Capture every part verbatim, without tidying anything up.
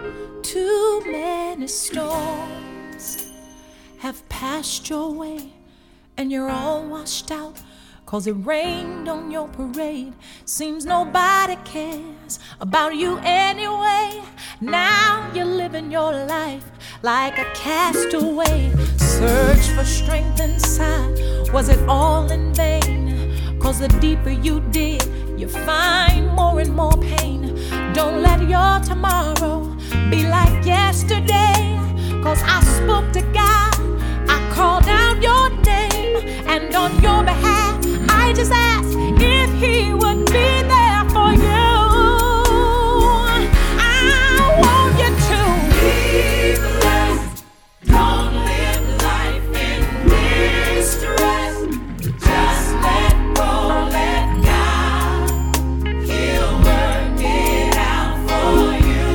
Too many storms have passed your way, and you're all washed out, 'cause it rained on your parade. Seems nobody cares about you anyway. Now you're living your life like a castaway. Search for strength inside, was it all in vain? 'Cause the deeper you dig, you find more and more pain. Don't let your tomorrow be like yesterday, 'cause I spoke to God, I called out your name, and on your behalf I just asked if he would be there for you. I want you to be blessed. Don't live life in distress. Just let go, let God. He'll work it out for you.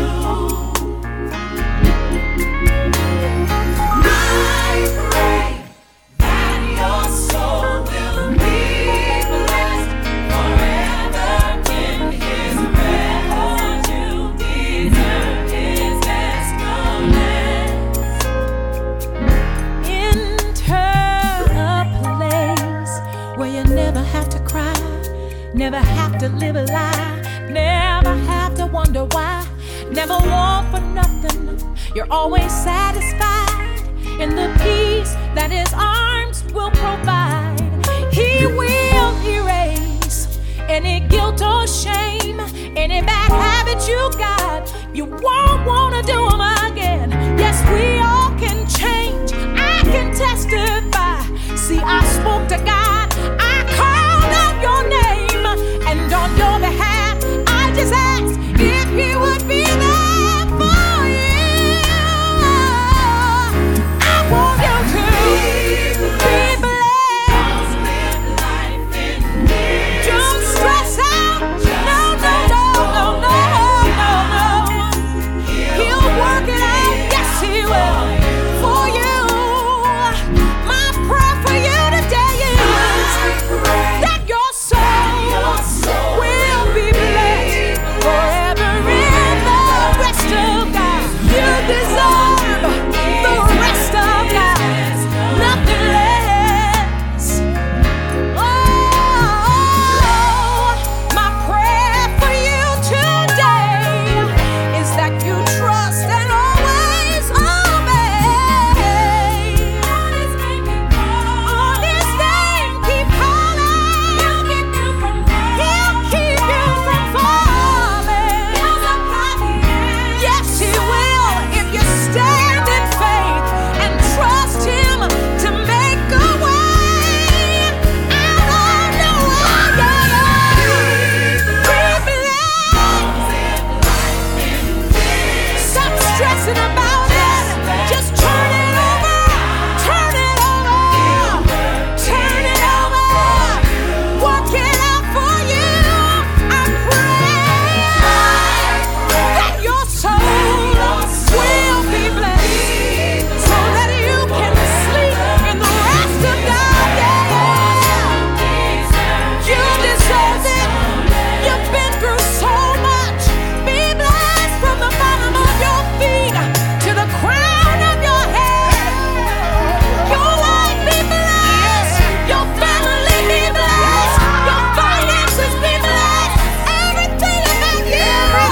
I pray that your soul will be blessed forever in his rest. You deserve his best command. Enter a place where you never have to cry, never have to live a lie, never have to wonder why, never want for nothing. You're always satisfied in the peace that his arms will provide. He will erase any guilt or shame, any bad habit you got. You won't want to do them again. Yes, we all can change. I can testify. See, I spoke to God, I called out your name, and on your behalf I just asked if he would be there for you. I want you to be blessed. Don't stress out. No, no, no, no, no, no, no. He'll work it out. Yes, he will. For you. My prayer for you today is that your soul will be blessed forever in the rest of God. You deserve the rest of God, nothing less. Oh, my prayer for you today is that you trust and always obey. On his name, keep calling. He'll keep you from falling. Yes, he will if you stand in faith and trust him to make a way out of no way. Be blessed. Stop stressing about it. Just turn it over. Turn it over. Turn it over. Work it out for you. I pray that your soul will be blessed, so that you can sleep in the rest of God. Yeah. You deserve it. You've been through so much. Be blessed from the bottom of your feet to the crown of your head. Your life be blessed. Your family be blessed. Your finances be blessed. Everything about you.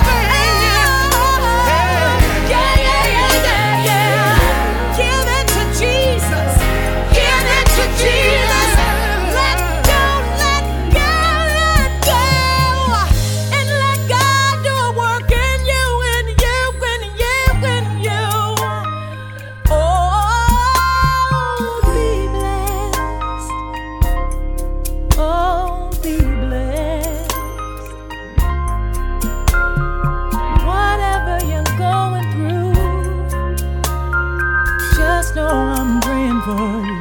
Yeah, yeah, yeah, yeah, yeah. Give it to Jesus. Give it to Jesus. Let go, let go, let go. And let God do a work in you, in you, in you, in you. Oh, be blessed. Oh, be blessed. Whatever you're going through, just know I'm praying for you.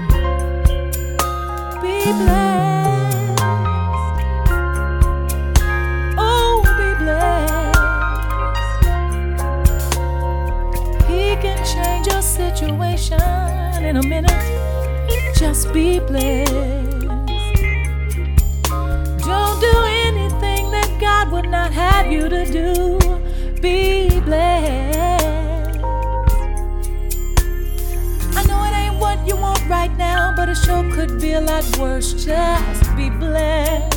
Be blessed. Oh, be blessed. He can change your situation in a minute. Just be blessed. Don't do anything that God would not have you to do. Be blessed. it sure could be a lot worse. Just be blessed.